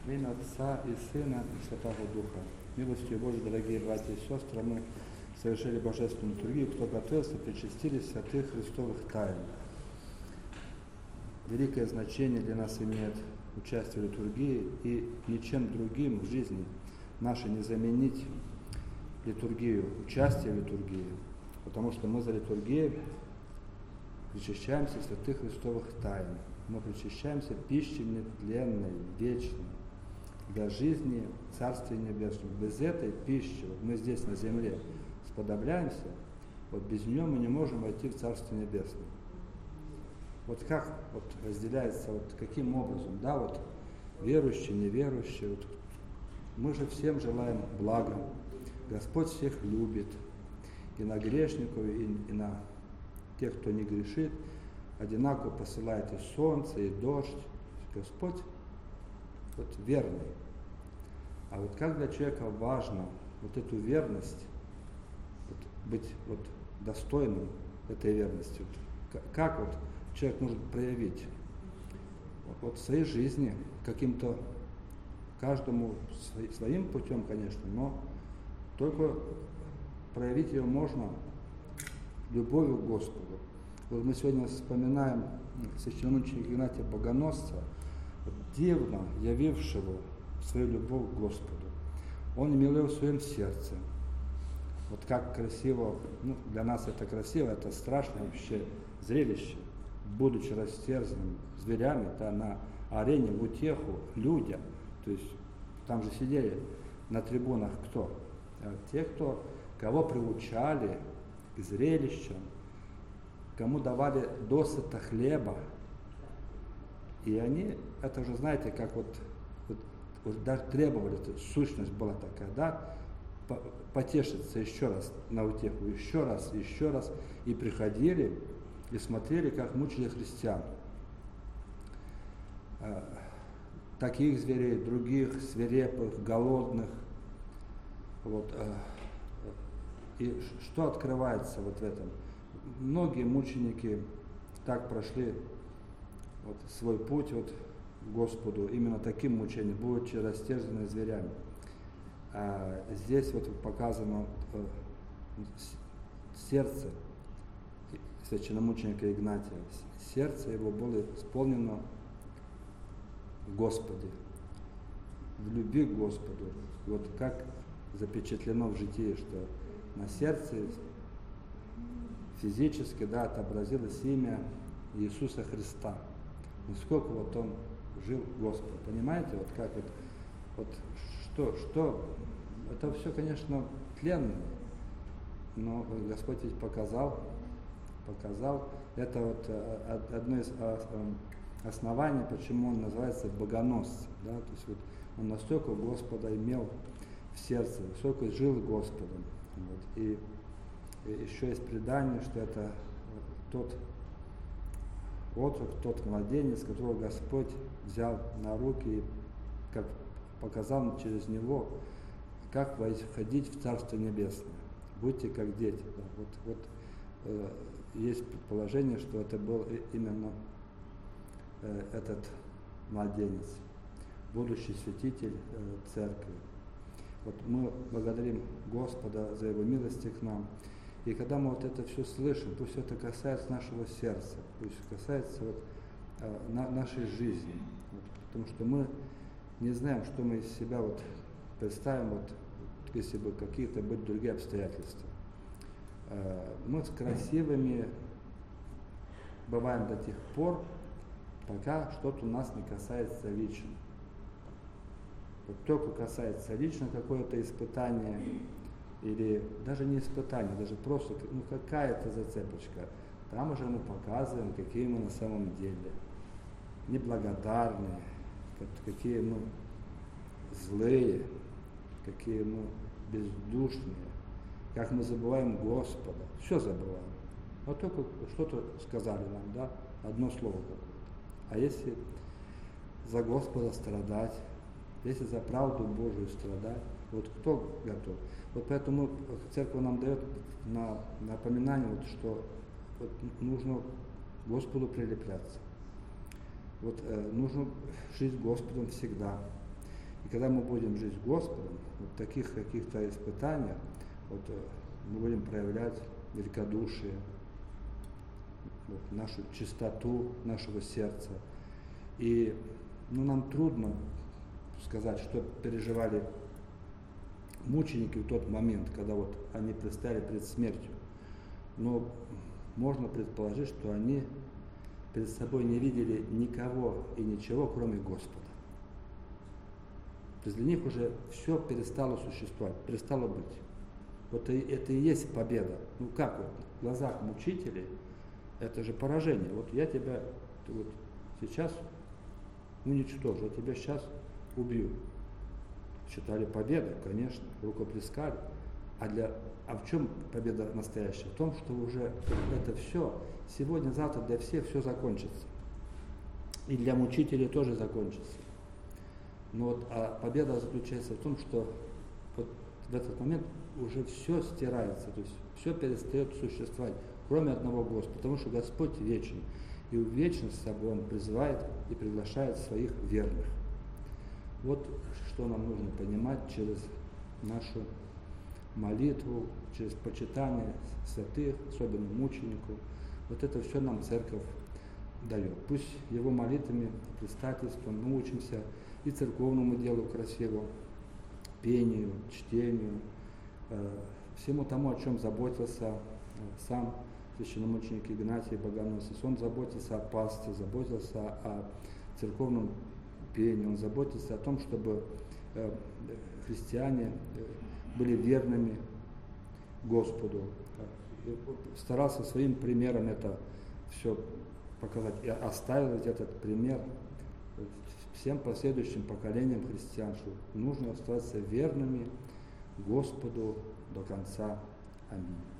Во имя Отца и Сына и Святого Духа. Милостью Божией, дорогие братья и сестры, мы совершили божественную литургию, кто готовился, причастились святых Христовых тайн. Великое значение для нас имеет участие в литургии, и ничем другим в жизни нашей не заменить литургию, участие в литургии, потому что мы за литургией причащаемся святых Христовых тайн. Мы причащаемся пищей нетленной, вечной, для жизни Царствия Небесного. Без этой пищи, вот мы здесь на земле сподобляемся, вот без нее мы не можем войти в Царствие Небесное. Вот как вот разделяется, вот каким образом, да, вот верующие, неверующие, вот мы же всем желаем блага. Господь всех любит, и на грешников, и на тех, кто не грешит, одинаково посылает и солнце, и дождь. Господь вот верный. А вот как для человека важно вот эту верность, вот, быть вот достойным этой верности, вот, как вот человек может проявить вот в своей жизни каким-то, каждому своим путем, конечно, но только проявить ее можно любовью к Господу. Вот мы сегодня вспоминаем священномученика Игнатия Богоносца, дивно явившего свою любовь к Господу. Он имел ее в своем сердце. Вот как красиво, ну, для нас это красиво, это страшное вообще зрелище. Будучи растерзанным зверями, да, на арене в утеху людям, то есть там же сидели на трибунах кто? Те, кого приучали к зрелищам, кому давали досыта хлеба. И они, это же знаете, как вот даже требовали, сущность была такая, да, потешиться еще раз на утеху, еще раз, и приходили и смотрели, как мучили христиан. Таких зверей, других, свирепых, голодных. Вот. И что открывается вот в этом? Многие мученики так прошли вот свой путь вот к Господу, именно таким мучением, будучи растерзаны зверями. А здесь вот показано сердце священномученика Игнатия. Сердце его было исполнено в Господе, в любви к Господу. Вот как запечатлено в житии, что на сердце физически, да, отобразилось имя Иисуса Христа. Насколько вот он жил Господу. Понимаете, вот как вот что, это все, конечно, тленно, но Господь ведь показал, это вот одно из оснований, почему он называется богоносцем, да, то есть вот он настолько Господа имел в сердце, настолько жил Господом. Вот, и еще есть предание, что это тот отрок, тот младенец, которого Господь взял на руки и как показал через него, как входить в Царство Небесное. Будьте как дети. Да. Вот есть предположение, что это был именно этот младенец, будущий святитель церкви. Вот мы благодарим Господа за Его милости к нам. И когда мы вот это все слышим, пусть это касается нашего сердца, пусть касается вот, нашей жизни. Вот, потому что мы не знаем, что мы из себя вот представим, вот, если бы какие-то были другие обстоятельства. Мы с красивыми бываем до тех пор, пока что-то у нас не касается лично. Вот только касается лично какое-то испытание, или даже не испытание, даже просто какая-то зацепочка, там уже мы показываем, какие мы на самом деле неблагодарные, какие мы злые, какие мы бездушные, как мы забываем Господа, все забываем. Вот только что-то сказали нам, да, одно слово какое-то. А если за Господа страдать, если за правду Божию страдать, вот кто готов? Вот поэтому церковь нам дает напоминание, вот, что вот нужно Господу прилепляться. Вот нужно жить Господом всегда. И когда мы будем жить с Господом, вот в таких каких-то испытаниях, вот, мы будем проявлять великодушие, вот, нашу чистоту нашего сердца. И нам трудно сказать, что переживали мученики в тот момент, когда вот они предстали перед смертью. Но можно предположить, что они перед собой не видели никого и ничего, кроме Господа. То есть для них уже все перестало существовать, перестало быть. Вот это и есть победа. Как вот в глазах мучителей, это же поражение. Вот я тебя вот сейчас уничтожу, я тебя сейчас убью. Считали победа, конечно, рукоплескали. А в чем победа настоящая? В том, что уже это все, сегодня, завтра для всех все закончится. И для мучителей тоже закончится. Но победа заключается в том, что вот в этот момент уже все стирается, то есть все перестает существовать, кроме одного Господа, потому что Господь вечен. И в вечность собой Он призывает и приглашает своих верных. Вот что нам нужно понимать через нашу молитву, через почитание святых, особенно мучеников. Вот это все нам Церковь дает. Пусть Его молитвами, предстательством мы учимся и церковному делу красивому, пению, чтению, всему тому, о чем заботился сам священномученик Игнатий Богоносец. Он заботился о пасте, заботился о церковном пении, он заботился о том, чтобы христиане были верными Господу. Старался своим примером это все показать и оставил этот пример всем последующим поколениям христиан, что нужно оставаться верными Господу до конца. Аминь.